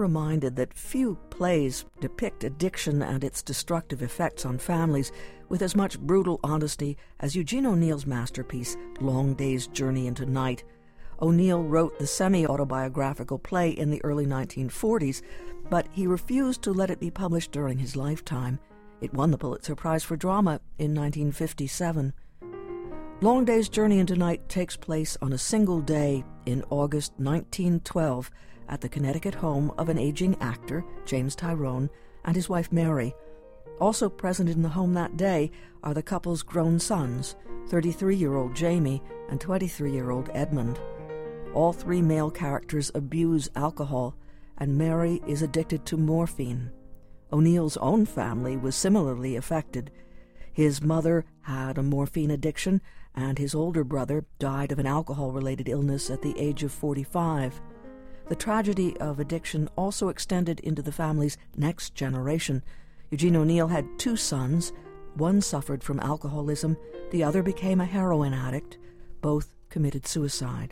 reminded that few plays depict addiction and its destructive effects on families with as much brutal honesty as Eugene O'Neill's masterpiece, Long Day's Journey into Night. O'Neill wrote the semi-autobiographical play in the early 1940s, but he refused to let it be published during his lifetime. It won the Pulitzer Prize for Drama in 1957. Long Day's Journey into Night takes place on a single day in August 1912 at the Connecticut home of an aging actor, James Tyrone, and his wife Mary. Also present in the home that day are the couple's grown sons, 33-year-old Jamie and 23-year-old Edmund. All three male characters abuse alcohol, and Mary is addicted to morphine. O'Neill's own family was similarly affected. His mother had a morphine addiction, and his older brother died of an alcohol-related illness at the age of 45. The tragedy of addiction also extended into the family's next generation. Eugene O'Neill had two sons. One suffered from alcoholism, the other became a heroin addict. Both committed suicide.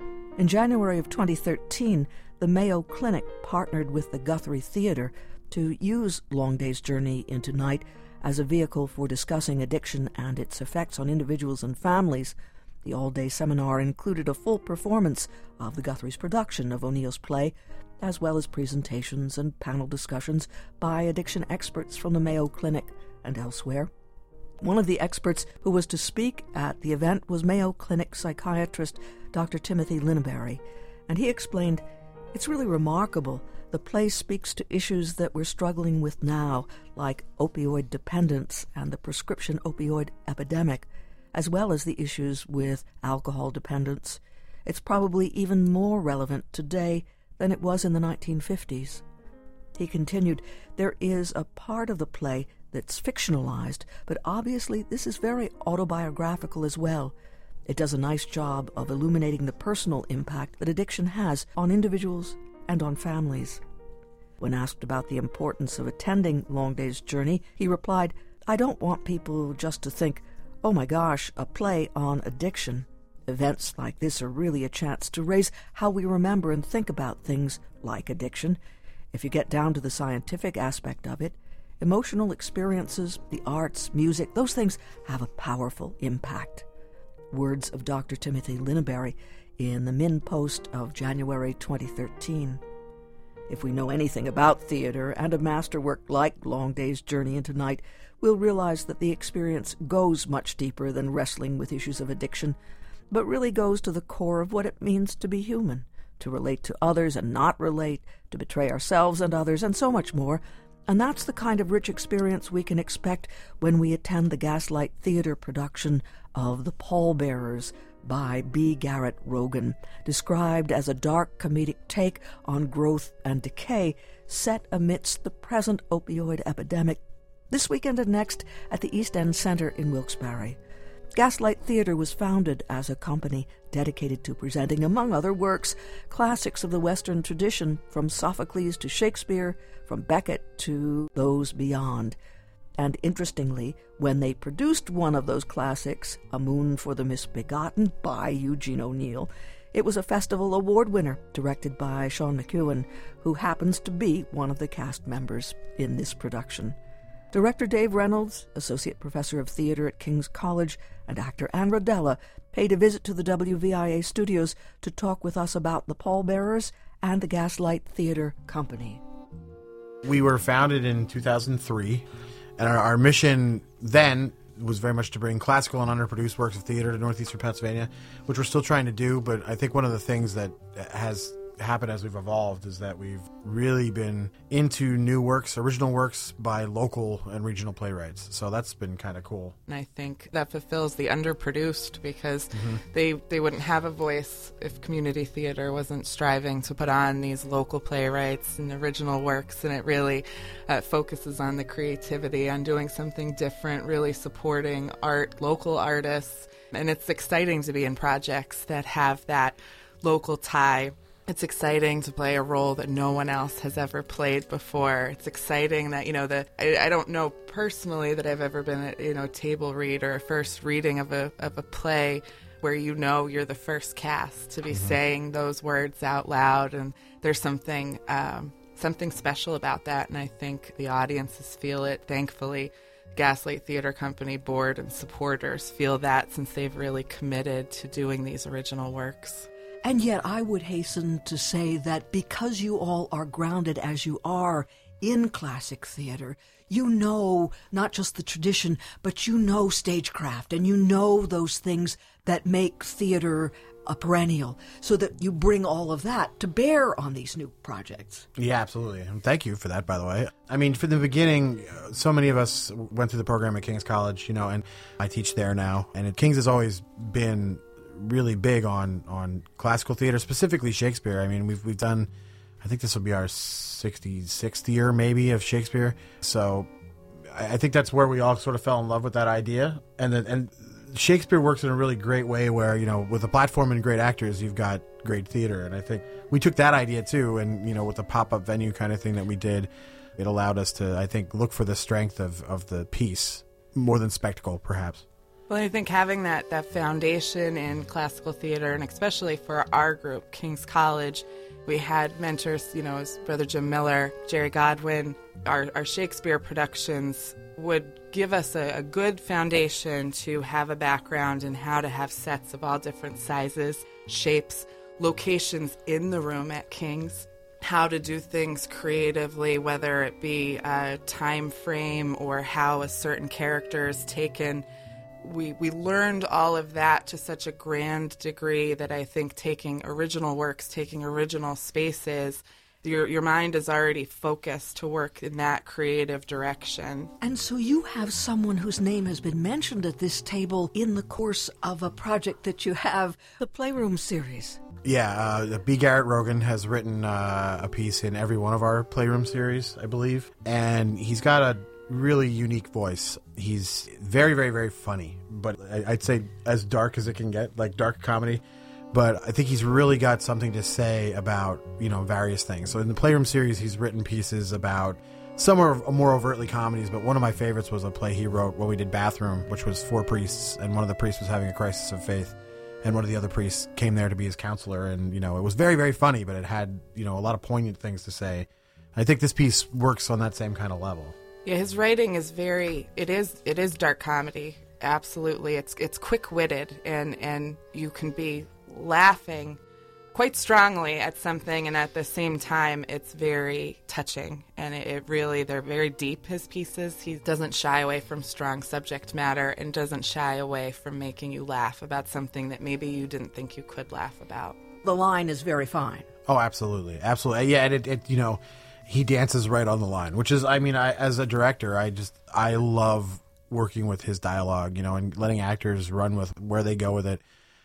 In January of 2013, the Mayo Clinic partnered with the Guthrie Theatre to use Long Day's Journey into Night as a vehicle for discussing addiction and its effects on individuals and families. The all-day seminar included a full performance of the Guthrie's production of O'Neill's play, as well as presentations and panel discussions by addiction experts from the Mayo Clinic and elsewhere. One of the experts who was to speak at the event was Mayo Clinic psychiatrist Dr. Timothy Linneberry, and he explained, "It's really remarkable. The play speaks to issues that we're struggling with now, like opioid dependence and the prescription opioid epidemic, as well as the issues with alcohol dependence. It's probably even more relevant today than it was in the 1950s. He continued, "There is a part of the play that's fictionalized, but obviously this is very autobiographical as well. It does a nice job of illuminating the personal impact that addiction has on individuals and on families." When asked about the importance of attending Long Day's Journey, he replied, "I don't want people just to think, oh my gosh, a play on addiction. Events like this are really a chance to raise how we remember and think about things like addiction. If you get down to the scientific aspect of it, emotional experiences, the arts, music, those things have a powerful impact." Words of Dr. Timothy Linneberry in the Min Post of January 2013. If we know anything about theater and a masterwork like Long Day's Journey into Night, we'll realize that the experience goes much deeper than wrestling with issues of addiction, but really goes to the core of what it means to be human, to relate to others and not relate, to betray ourselves and others, and so much more. And that's the kind of rich experience we can expect when we attend the Gaslight Theatre production of The Pallbearers by B. Garrett Rogan, described as a dark comedic take on growth and decay set amidst the present opioid epidemic, this weekend and next at the East End Centre in Wilkes-Barre. Gaslight Theatre was founded as a company dedicated to presenting, among other works, classics of the Western tradition, from Sophocles to Shakespeare, from Beckett to those beyond. And interestingly, when they produced one of those classics, A Moon for the Misbegotten by Eugene O'Neill, it was a festival award winner directed by Sean McEwen, who happens to be one of the cast members in this production. Director Dave Reynolds, Associate Professor of Theatre at King's College, and actor Ann Rodella paid a visit to the WVIA studios to talk with us about The Pallbearers and the Gaslight Theatre Company. We were founded in 2003, and our mission then was very much to bring classical and underproduced works of theater to northeastern Pennsylvania, which we're still trying to do, but I think one of the things that has happened as we've evolved is that we've really been into new works, original works by local and regional playwrights. So that's been kind of cool. And I think that fulfills the underproduced, because they wouldn't have a voice if community theater wasn't striving to put on these local playwrights and original works. And it really focuses on the creativity, on doing something different, really supporting art, local artists. And it's exciting to be in projects that have that local tie. It's exciting to play a role that no one else has ever played before. It's exciting that, I don't know personally that I've ever been at, a table read or a first reading of a play where you're the first cast to be saying those words out loud. And there's something something special about that, and I think the audiences feel it. Thankfully, Gaslight Theater Company board and supporters feel that, since they've really committed to doing these original works. And yet I would hasten to say that because you all are grounded as you are in classic theater, you know not just the tradition, but you know stagecraft, and you know those things that make theater a perennial, so that you bring all of that to bear on these new projects. Yeah, absolutely. And thank you for that, by the way. I mean, from the beginning, so many of us went through the program at King's College, and I teach there now. And King's has always been really big on classical theater, specifically Shakespeare. I mean, we've done, I think this will be our 66th year maybe of Shakespeare. So I think that's where we all sort of fell in love with that idea. And Shakespeare works in a really great way where, with a platform and great actors, you've got great theater. And I think we took that idea too. And, with the pop-up venue kind of thing that we did, it allowed us to, I think, look for the strength of the piece more than spectacle, perhaps. Well, I think having that foundation in classical theater, and especially for our group, King's College, we had mentors, as Brother Jim Miller, Jerry Godwin. Our Shakespeare productions would give us a good foundation to have a background in how to have sets of all different sizes, shapes, locations in the room at King's, how to do things creatively, whether it be a time frame or how a certain character is taken. We learned all of that to such a grand degree that I think taking original works, taking original spaces, your mind is already focused to work in that creative direction. And so you have someone whose name has been mentioned at this table in the course of a project that you have, the Playroom series. Yeah, B. Garrett Rogan has written a piece in every one of our Playroom series, I believe. And he's got a really unique voice. He's very, very, very funny, but I'd say as dark as it can get, like dark comedy. But I think he's really got something to say about, various things. So in the Playroom series, he's written pieces about some are more overtly comedies, but one of my favorites was a play he wrote when we did Bathroom, which was 4 priests, and one of the priests was having a crisis of faith, and one of the other priests came there to be his counselor, and, it was very, very funny, but it had, a lot of poignant things to say. I think this piece works on that same kind of level. Yeah, his writing is it is dark comedy. Absolutely. It's quick-witted, and you can be laughing quite strongly at something, and at the same time it's very touching, and they're very deep, his pieces. He doesn't shy away from strong subject matter and doesn't shy away from making you laugh about something that maybe you didn't think you could laugh about. The line is very fine. Oh, absolutely. Absolutely. Yeah, and he dances right on the line, which is, as a director, I love working with his dialogue, and letting actors run with where they go with it.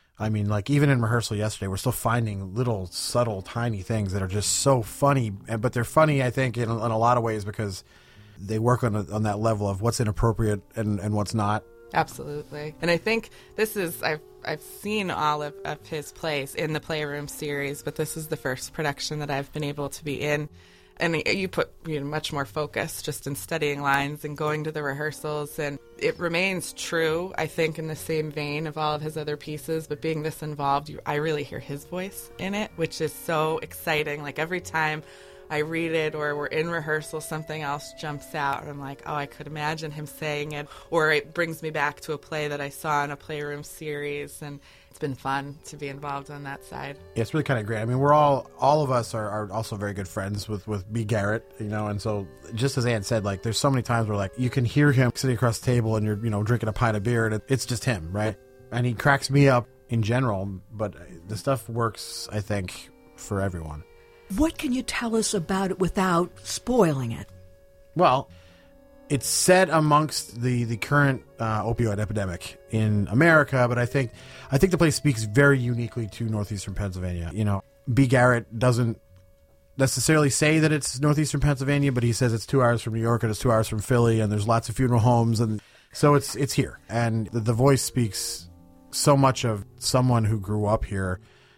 Even in rehearsal yesterday, we're still finding little subtle, tiny things that are just so funny. But they're funny, I think, in a lot of ways because they work on that level of what's inappropriate and what's not. Absolutely. And I think this is, I've seen all of his plays in the Playroom series, but this is the first production that I've been able to be in. And you put much more focus just in studying lines and going to the rehearsals. And it remains true, I think, in the same vein of all of his other pieces. But being this involved, I really hear his voice in it, which is so exciting. Like every time I read it or we're in rehearsal, something else jumps out. And I'm like, oh, I could imagine him saying it. Or it brings me back to a play that I saw in a Playroom series. And it's been fun to be involved on that side. Yeah, it's really kind of great. We're all of us are also very good friends with B. Garrett, and so just as Ann said, there's so many times where you can hear him sitting across the table and you're, drinking a pint of beer and it's just him, right? And he cracks me up in general, but the stuff works, I think, for everyone. What can you tell us about it without spoiling it? Well, it's set amongst the current opioid epidemic in America, but I think the play speaks very uniquely to northeastern Pennsylvania. B. Garrett doesn't necessarily say that it's northeastern Pennsylvania, but he says it's 2 hours from New York and it's 2 hours from Philly, and there's lots of funeral homes, and so it's here. And the voice speaks so much of someone who grew up here.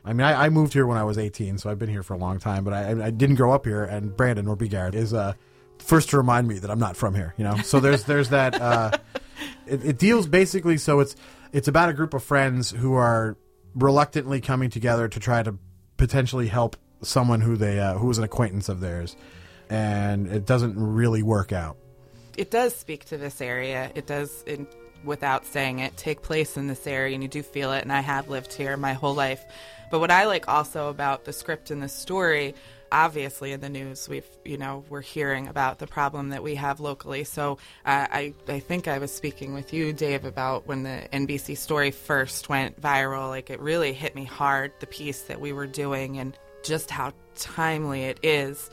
I moved here when I was 18, so I've been here for a long time, but I didn't grow up here, and Brandon, or B. Garrett, is first to remind me that I'm not from here, So there's that. It deals basically, so it's about a group of friends who are reluctantly coming together to try to potentially help someone who was an acquaintance of theirs, and it doesn't really work out. It does speak to this area. It does, without saying it, take place in this area, and you do feel it, and I have lived here my whole life. But what I like also about the script and the story, obviously in the news, we're hearing about the problem that we have locally. So I think I was speaking with you, Dave, about when the NBC story first went viral. Like, it really hit me hard, the piece that we were doing and just how timely it is.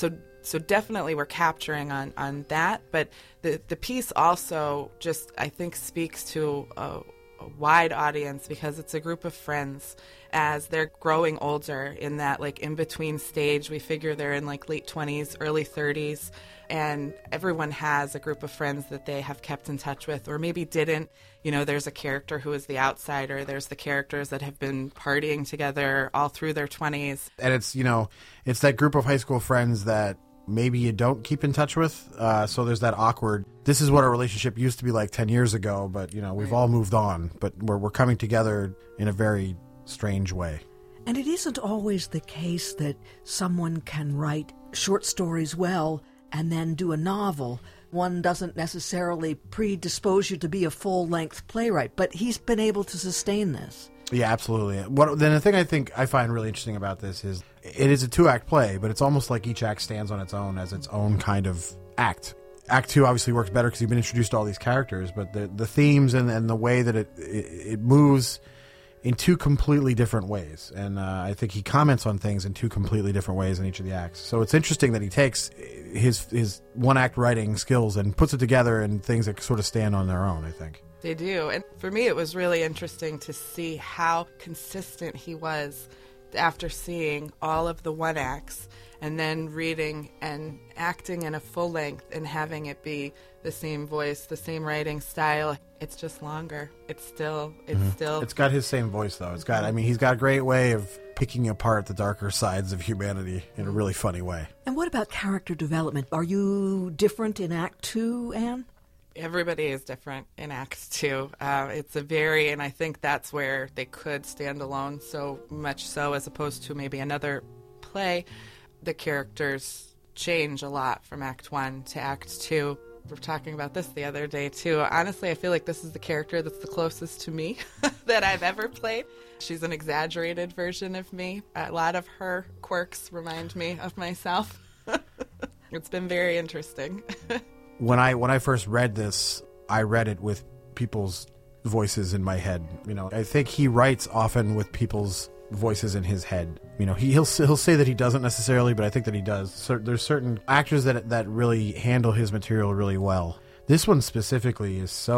So definitely we're capturing on that, but the piece also just, I think, speaks to a wide audience because it's a group of friends as they're growing older in that, like, in-between stage. We figure they're in, like, late 20s, early 30s, and everyone has a group of friends that they have kept in touch with or maybe didn't. There's a character who is the outsider. There's the characters that have been partying together all through their 20s. And it's that group of high school friends that maybe you don't keep in touch with. So there's that awkward, this is what a relationship used to be like 10 years ago, but, we've all moved on. But we're coming together in a very strange way. And it isn't always the case that someone can write short stories well and then do a novel. One doesn't necessarily predispose you to be a full-length playwright, but he's been able to sustain this. Yeah, absolutely. Then the thing I find really interesting about this is it is a 2-act play, but it's almost like each act stands on its own as its own kind of act. Act 2 obviously works better because you've been introduced to all these characters, but the themes and the way that it moves in 2 completely different ways. And I think he comments on things in 2 completely different ways in each of the acts. So it's interesting that he takes his 1-act writing skills and puts it together in things that sort of stand on their own, I think. They do. And for me, it was really interesting to see how consistent he was after seeing all of the 1-acts and then reading and acting in a full length and having it be the same voice, the same writing style. It's just longer. It's still. It's got his same voice, though. He's got a great way of picking apart the darker sides of humanity in a really funny way. And what about character development? Are you different in Act 2, Anne? Everybody is different in Act 2. And I think that's where they could stand alone so much so as opposed to maybe another play. The characters change a lot from Act 1 to Act 2. We were talking about this the other day, too. Honestly, I feel like this is the character that's the closest to me that I've ever played. She's an exaggerated version of me. A lot of her quirks remind me of myself. It's been very interesting. When I first read this, I read it with people's voices in my head. I think he writes often with people's voices in his head. He'll say that he doesn't necessarily, but I think that he does. So there's certain actors that really handle his material really well. This one specifically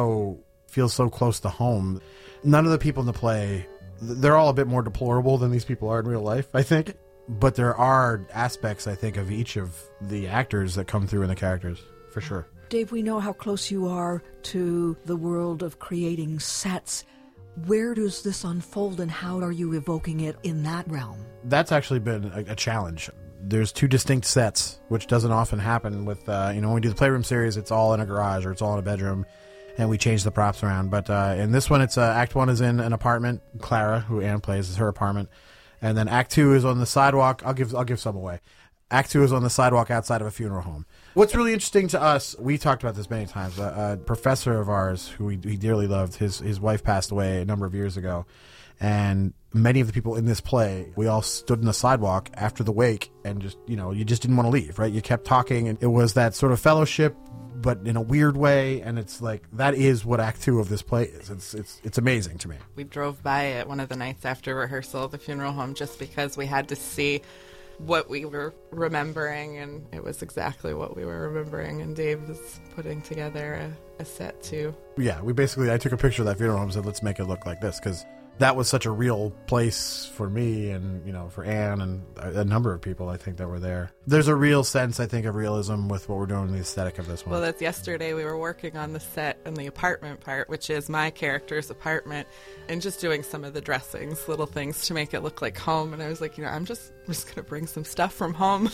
feels so close to home. None of the people in the play, they're all a bit more deplorable than these people are in real life, I think. But there are aspects, I think, of each of the actors that come through in the characters, for sure. Dave, we know how close you are to the world of creating sets. Where does this unfold and how are you evoking it in that realm? That's actually been a challenge. There's 2 distinct sets, which doesn't often happen with, when we do the Playroom series, it's all in a garage or it's all in a bedroom, and we change the props around. But in this one, it's Act 1 is in an apartment. Clara, who Anne plays, is her apartment. And then Act 2 is on the sidewalk. I'll give some away. Act 2 is on the sidewalk outside of a funeral home. What's really interesting to us, we talked about this many times, a professor of ours who he dearly loved, his wife passed away a number of years ago, and many of the people in this play, we all stood in the sidewalk after the wake and just, you just didn't want to leave, right? You kept talking, and it was that sort of fellowship, but in a weird way, and it's like, that is what Act 2 of this play is. It's amazing to me. We drove by it one of the nights after rehearsal at the funeral home just because we had to see what we were remembering, and it was exactly what we were remembering, and Dave was putting together a set too. Yeah, I took a picture of that funeral home and said, let's make it look like this, because that was such a real place for me and, for Anne and a number of people, I think, that were there. There's a real sense, I think, of realism with what we're doing in the aesthetic of this one. Well, that's yesterday we were working on the set and the apartment part, which is my character's apartment, and just doing some of the dressings, little things to make it look like home. And I was like, I'm just going to bring some stuff from home.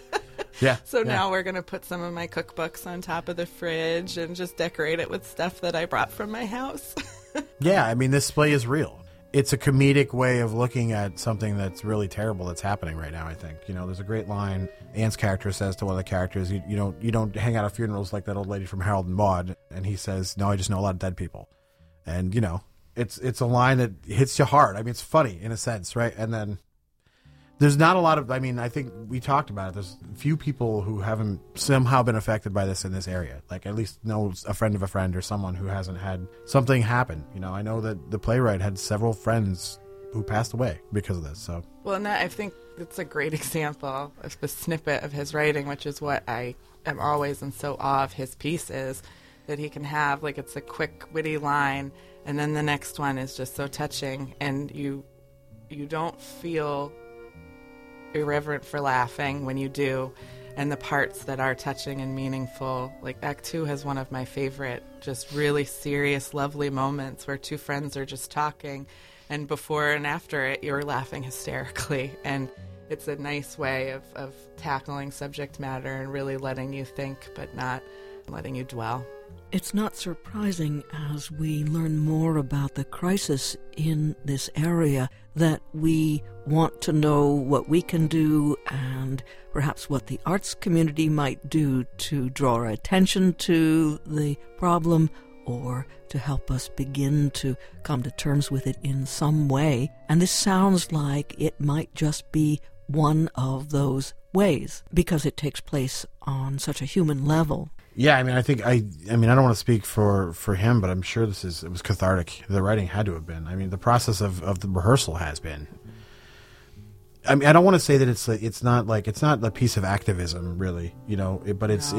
Yeah. So now we're going to put some of my cookbooks on top of the fridge and just decorate it with stuff that I brought from my house. Yeah, this play is real. it's a comedic way of looking at something that's really terrible that's happening right now, I think. There's a great line Anne's character says to one of the characters, you don't hang out at funerals like that old lady from Harold and Maude. And he says, no, I just know a lot of dead people. And, it's a line that hits you hard. I mean, it's funny in a sense, right? And then there's not a lot of, I think we talked about it. There's few people who haven't somehow been affected by this in this area. Like, at least knows a friend of a friend or someone who hasn't had something happen. I know that the playwright had several friends who passed away because of this. So, well, and I think it's a great example of the snippet of his writing, which is what I am always in so awe of his pieces, that he can have, like, it's a quick, witty line, and then the next one is just so touching, and you don't feel irreverent for laughing when you do, and the parts that are touching and meaningful, like Act 2 has one of my favorite just really serious, lovely moments where two friends are just talking, and before and after it you're laughing hysterically, and it's a nice way of tackling subject matter and really letting you think but not letting you dwell. It's not surprising, as we learn more about the crisis in this area, that we want to know what we can do and perhaps what the arts community might do to draw our attention to the problem or to help us begin to come to terms with it in some way. And this sounds like it might just be one of those ways because it takes place on such a human level. Yeah, I don't want to speak for him, but I'm sure it was cathartic. The writing had to have been. The process of the rehearsal has been. I don't want to say that it's not a piece of activism, really, but it's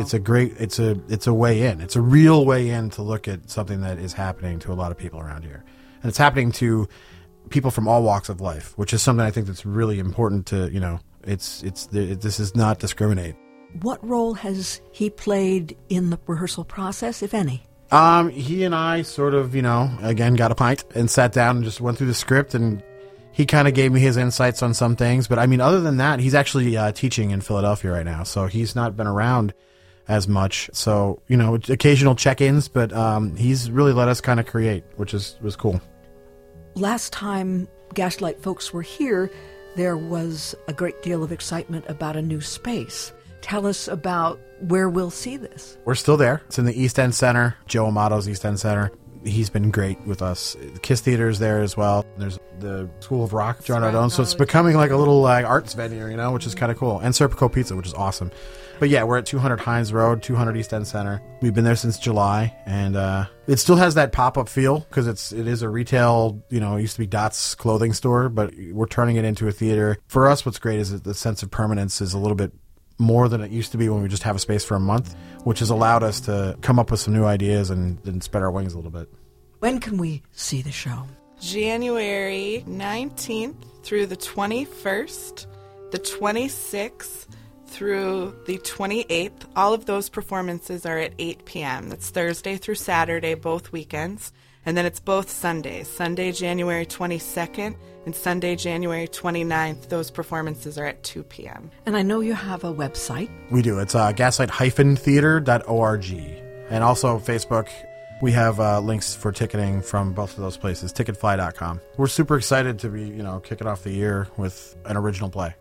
a way in. It's a real way in to look at something that is happening to a lot of people around here, and it's happening to people from all walks of life, which is something I think that's really important to this is not discriminate. What role has he played in the rehearsal process, if any? He and I sort of, again, got a pint and sat down and just went through the script, and he kind of gave me his insights on some things. But other than that, he's actually teaching in Philadelphia right now, so he's not been around as much. So, occasional check-ins, but he's really let us kind of create, which was cool. Last time Gaslight folks were here, there was a great deal of excitement about a new space. Tell us about where we'll see this. We're still there. It's in the East End Center, Joe Amato's East End Center. He's been great with us. Kiss Theater's there as well. There's the School of Rock, John Ardone. So it's becoming like a little arts venue, which is kind of cool. And Serpico Pizza, which is awesome. But yeah, we're at 200 Hines Road, 200 East End Center. We've been there since July, and it still has that pop-up feel because it is a retail, it used to be Dot's clothing store, but we're turning it into a theater. For us, what's great is that the sense of permanence is a little bit more than it used to be when we just have a space for a month, which has allowed us to come up with some new ideas and spread our wings a little bit. When can we see the show? January 19th through the 21st, the 26th through the 28th. All of those performances are at 8 p.m. That's Thursday through Saturday, both weekends. And then it's both Sundays. Sunday, January 22nd and Sunday, January 29th. Those performances are at 2 p.m. And I know you have a website. We do. It's gaslight-theater.org. And also Facebook. We have links for ticketing from both of those places, ticketfly.com. We're super excited to be, kicking off the year with an original play.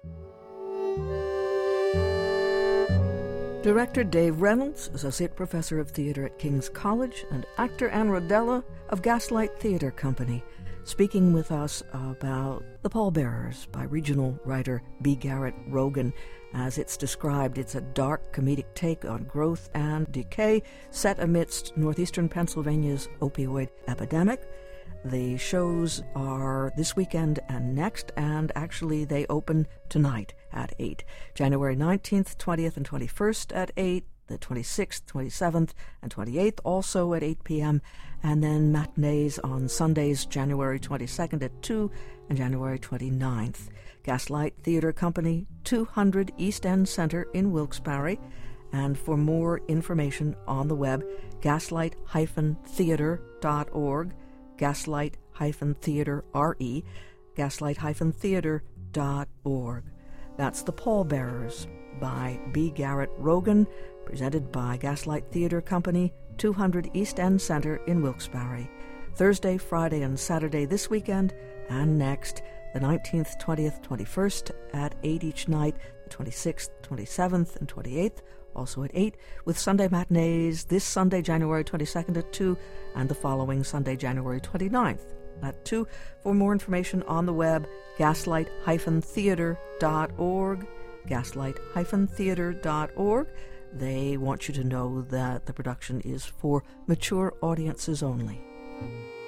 Director Dave Reynolds, Associate Professor of Theater at King's College, and actor Anne Rodella of Gaslight Theater Company, speaking with us about The Pallbearers by regional writer B. Garrett Rogan. As it's described, it's a dark comedic take on growth and decay set amidst northeastern Pennsylvania's opioid epidemic. The shows are this weekend and next, and actually they open tonight at 8. January 19th, 20th, and 21st at 8. The 26th, 27th, and 28th also at 8 p.m. And then matinees on Sundays, January 22nd at 2 and January 29th. Gaslight Theater Company, 200 East End Center in Wilkes-Barre. And for more information on the web, gaslight-theater.org, gaslight-theater, R-E, gaslight-theater.org. That's The Pallbearers by B. Garrett Rogan, presented by Gaslight Theater Company, 200 East End Center in Wilkes-Barre. Thursday, Friday, and Saturday this weekend, and next, the 19th, 20th, 21st at 8 each night, the 26th, 27th, and 28th, also at 8, with Sunday matinees this Sunday, January 22nd at 2, and the following Sunday, January 29th at 2. For more information on the web, gaslight-theater.org, gaslight-theater.org. They want you to know that the production is for mature audiences only.